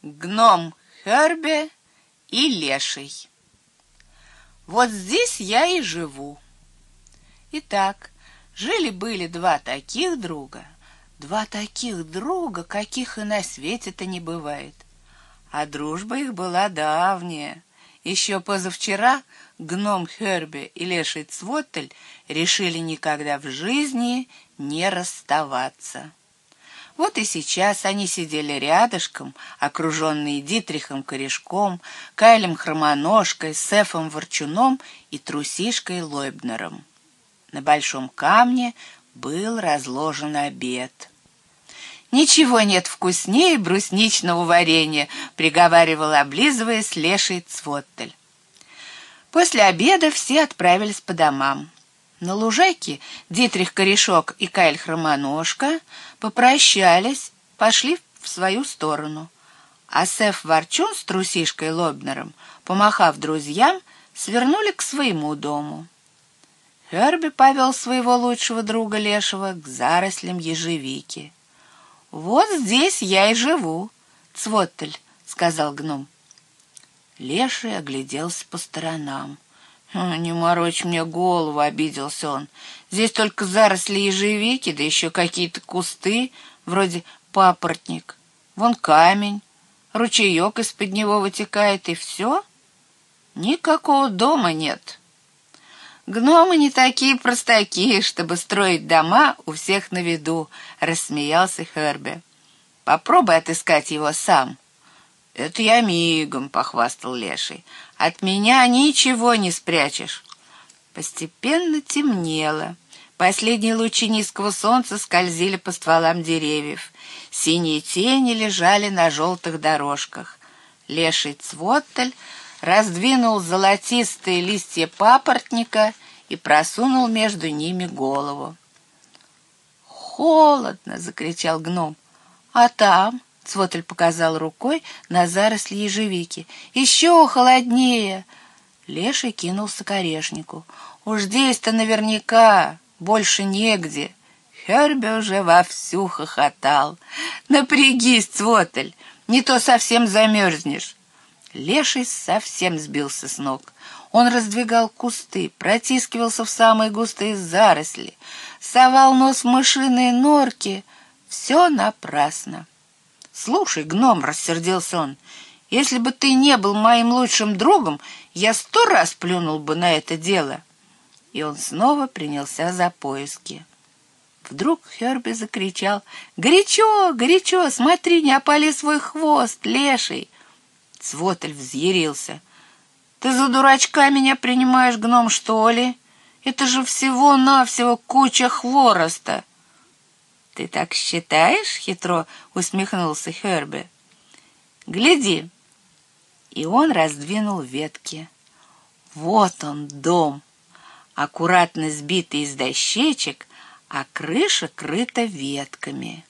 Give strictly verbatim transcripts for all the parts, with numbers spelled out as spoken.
Гном Херби и леший. Вот здесь я и живу. Итак, жили-были два таких друга, два таких друга, каких и на свете-то не бывает. А дружба их была давняя. Еще позавчера гном Херби и леший Цвоттель решили никогда в жизни не расставаться. Вот и сейчас они сидели рядышком, окруженные Дитрихом Корешком, Кайлем Хромоножкой, Сефом Ворчуном и Трусишкой Лойбнером. На большом камне был разложен обед. «Ничего нет вкуснее брусничного варенья», — приговаривал, облизываясь, леший Цвоттель. После обеда все отправились по домам. На лужайке Дитрих Корешок и Кайль Хромоножка попрощались, пошли в свою сторону, а Сеф Ворчун с Трусишкой Лойбнером, помахав друзьям, свернули к своему дому. Херби повел своего лучшего друга лешего к зарослям ежевики. «Вот здесь я и живу, Цвоттель», — сказал гном. Леший огляделся по сторонам. «Не морочь мне голову», — обиделся он. «Здесь только заросли ежевики, да еще какие-то кусты, вроде папоротник. Вон камень, ручеек из-под него вытекает, и все. Никакого дома нет». «Гномы не такие простаки, чтобы строить дома у всех на виду», — рассмеялся Херби. «Попробуй отыскать его сам». «Это я мигом», — похвастал леший. «От меня ничего не спрячешь». Постепенно темнело. Последние лучи низкого солнца скользили по стволам деревьев. Синие тени лежали на желтых дорожках. Леший Цвоттель раздвинул золотистые листья папоротника и просунул между ними голову. «Холодно!» — закричал гном. «А там?» — Цвоттель показал рукой на заросли ежевики. «Еще холоднее!» Леший кинулся к орешнику. «Уж здесь-то наверняка больше негде!» Херби уже вовсю хохотал. «Напрягись, Цвоттель, не то совсем замерзнешь!» Леший совсем сбился с ног. Он раздвигал кусты, протискивался в самые густые заросли, совал нос в мышиные норки. Все напрасно. «Слушай, гном», — рассердился он, — «если бы ты не был моим лучшим другом, я сто раз плюнул бы на это дело». И он снова принялся за поиски. Вдруг Херби закричал: «Горячо, горячо, смотри, не опали свой хвост, леший!» Цвоттель взъярился. «Ты за дурачка меня принимаешь, гном, что ли? Это же всего-навсего куча хвороста!» «Ты так считаешь?» — хитро усмехнулся Херби. «Гляди!» И он раздвинул ветки. Вот он, дом, аккуратно сбитый из дощечек, а крыша крыта ветками.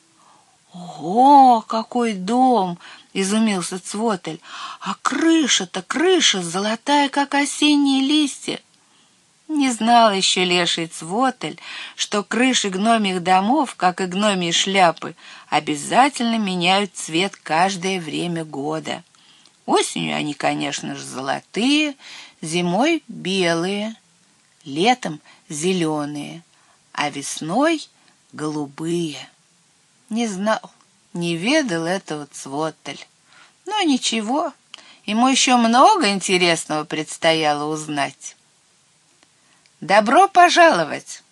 «Ого, какой дом!» — изумился Цвоттель. «А крыша-то крыша золотая, как осенние листья!» Не знал еще леший Цвоттель, что крыши гномьих домов, как и гномьи шляпы, обязательно меняют цвет каждое время года. Осенью они, конечно же, золотые, зимой белые, летом зеленые, а весной голубые. Не знал, не ведал этого Цвоттель. Но ничего, ему еще много интересного предстояло узнать. «Добро пожаловать!»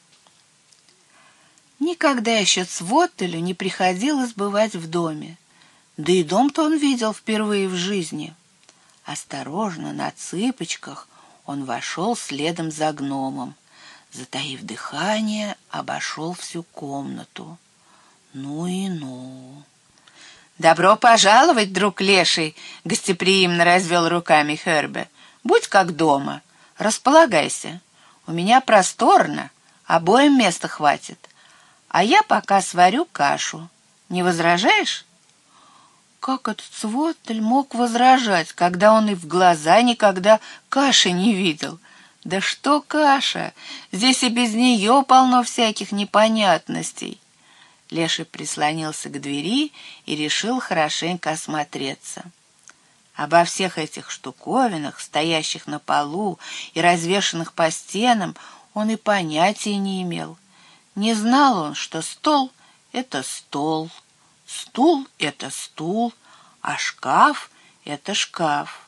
Никогда еще Цвоттелю не приходилось бывать в доме, да и дом-то он видел впервые в жизни. Осторожно, на цыпочках, он вошел следом за гномом, затаив дыхание, обошел всю комнату. Ну и ну! «Добро пожаловать, друг леший!» — гостеприимно развел руками Херби. «Будь как дома, располагайся. У меня просторно, обоим места хватит. А я пока сварю кашу. Не возражаешь?» Как этот Цвоттель мог возражать, когда он и в глаза никогда каши не видел? Да что каша! Здесь и без нее полно всяких непонятностей. Леший прислонился к двери и решил хорошенько осмотреться. Обо всех этих штуковинах, стоящих на полу и развешанных по стенам, он и понятия не имел. Не знал он, что стол — это стол, стул — это стул, а шкаф — это шкаф.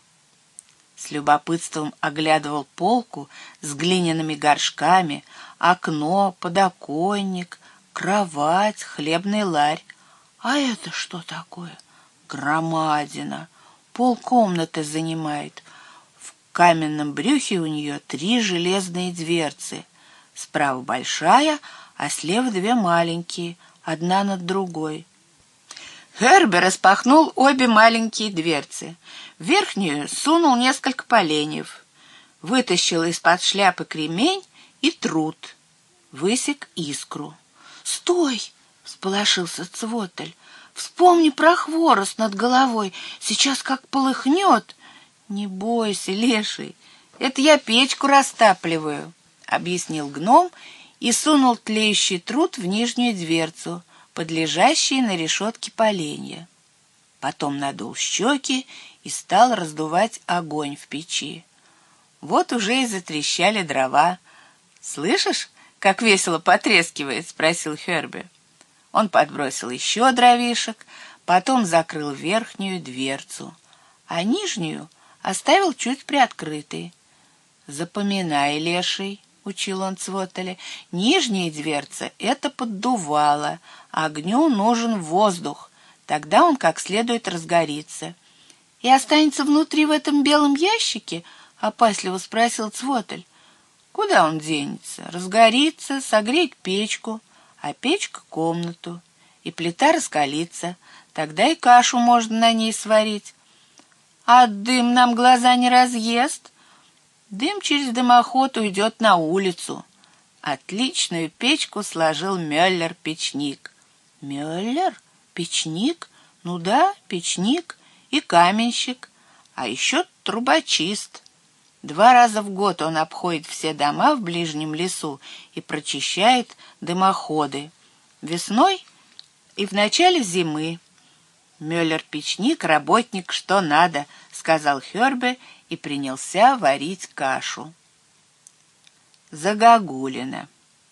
С любопытством оглядывал полку с глиняными горшками, окно, подоконник, кровать, хлебный ларь. А это что такое? Громадина. Полкомнаты занимает. В каменном брюхе у нее три железные дверцы. Справа большая, а слева две маленькие, одна над другой. Херби распахнул обе маленькие дверцы. В верхнюю сунул несколько поленьев. Вытащил из-под шляпы кремень и труд. Высек искру. «Стой!» — всполошился Цвотель. «Вспомни про хворост над головой. Сейчас как полыхнет!» «Не бойся, Леший, это я печку растапливаю», — объяснил гном и сунул тлеющий труд в нижнюю дверцу, под лежащие на решетке поленья. Потом надул щеки и стал раздувать огонь в печи. Вот уже и затрещали дрова. «Слышишь, как весело потрескивает?» — спросил Херби. Он подбросил еще дровишек, потом закрыл верхнюю дверцу, а нижнюю оставил чуть приоткрытой. «Запоминай, Леший», — учил он Цвотеля, — «нижняя дверца — это поддувало, огню нужен воздух, тогда он как следует разгорится». «И останется внутри в этом белом ящике?» — опасливо спросил Цвотель. «Куда он денется? Разгорится, согреет печку, а печка — комнату, и плита раскалится, тогда и кашу можно на ней сварить. А дым нам глаза не разъест? Дым через дымоход уйдет на улицу». Отличную печку сложил Мюллер-печник. «Мюллер? Печник? Ну да, печник и каменщик, а еще трубочист. Два раза в год он обходит все дома в ближнем лесу и прочищает дымоходы. Весной и в начале зимы. Мюллер-печник — работник что надо», — сказал Херби и принялся варить кашу. Загогулина.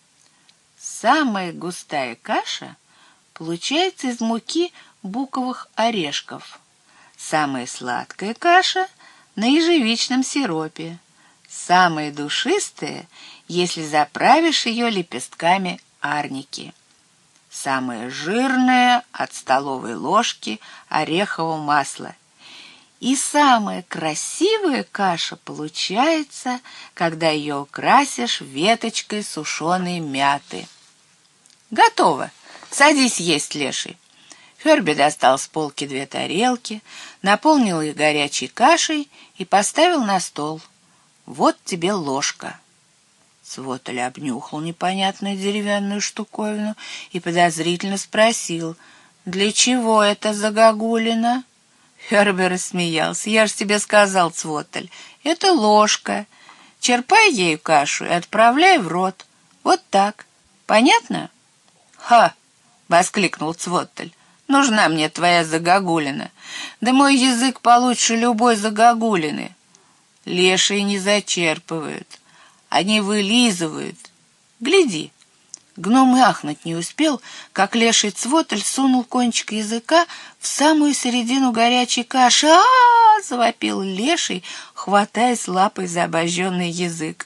Самая густая каша получается из муки буковых орешков. Самая сладкая каша — на ежевичном сиропе. Самая душистая, если заправишь ее лепестками арники. Самая жирная — от столовой ложки орехового масла. И самая красивая каша получается, когда ее украсишь веточкой сушеной мяты. «Готово! Садись есть, Леший!» Херби достал с полки две тарелки, наполнил их горячей кашей и поставил на стол. «Вот тебе ложка». Цвотель обнюхал непонятную деревянную штуковину и подозрительно спросил: «Для чего это загогулина?» Херби рассмеялся. «Я же тебе сказал, Цвотель, это ложка. Черпай ею кашу и отправляй в рот. Вот так. Понятно?» «Ха!» — воскликнул Цвотель. «Нужна мне твоя загогулина. Да мой язык получше любой загогулины. Лешие не зачерпывают, они вылизывают. Гляди». Гном и ахнуть не успел, как леший Цвотель сунул кончик языка в самую середину горячей каши. «А-а-а!» — завопил леший, хватаясь лапой за обожженный язык.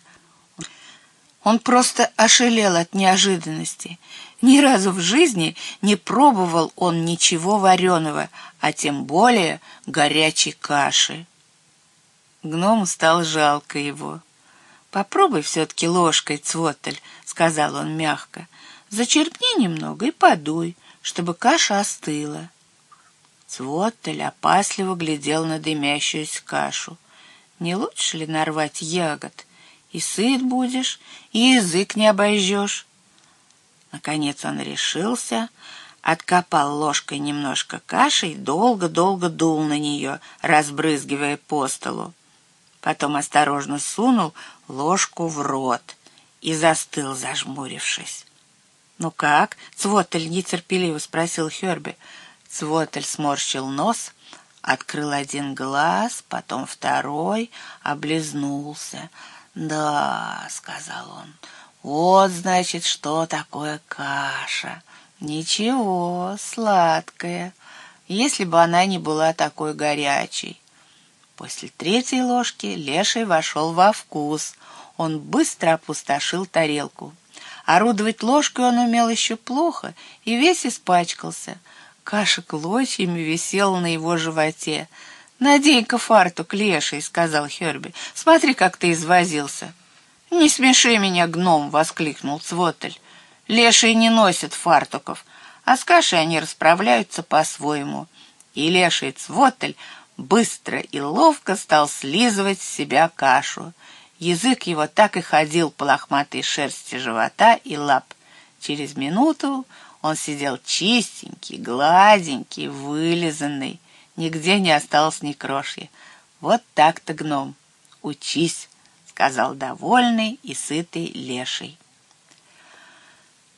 Он просто ошалел от неожиданности. Ни разу в жизни не пробовал он ничего вареного, а тем более горячей каши. Гному стало жалко его. «Попробуй все-таки ложкой, Цвотель», — сказал он мягко. «Зачерпни немного и подуй, чтобы каша остыла». Цвотель опасливо глядел на дымящуюся кашу. «Не лучше ли нарвать ягод? И сыт будешь, и язык не обожжешь». Наконец он решился, откопал ложкой немножко каши и долго-долго дул на нее, разбрызгивая по столу. Потом осторожно сунул ложку в рот и застыл, зажмурившись. «Ну как?» — Цвотель нетерпеливо спросил Херби. Цвотель сморщил нос, открыл один глаз, потом второй, облизнулся. «Да», — сказал он, — «вот, значит, что такое каша. Ничего, сладкая, если бы она не была такой горячей». После третьей ложки Леший вошел во вкус. Он быстро опустошил тарелку. Орудовать ложкой он умел еще плохо и весь испачкался. Каша клочьями висела на его животе. «Надень-ка фартук, Леший», — сказал Херби. «Смотри, как ты извозился». «Не смеши меня, гном!» — воскликнул Цвотель. «Лешие не носят фартуков, а с кашей они расправляются по-своему». И Леший Цвотель быстро и ловко стал слизывать с себя кашу. Язык его так и ходил по лохматой шерсти живота и лап. Через минуту он сидел чистенький, гладенький, вылизанный. Нигде не осталось ни крошки. «Вот так-то, гном, учись», — сказал довольный и сытый Леший.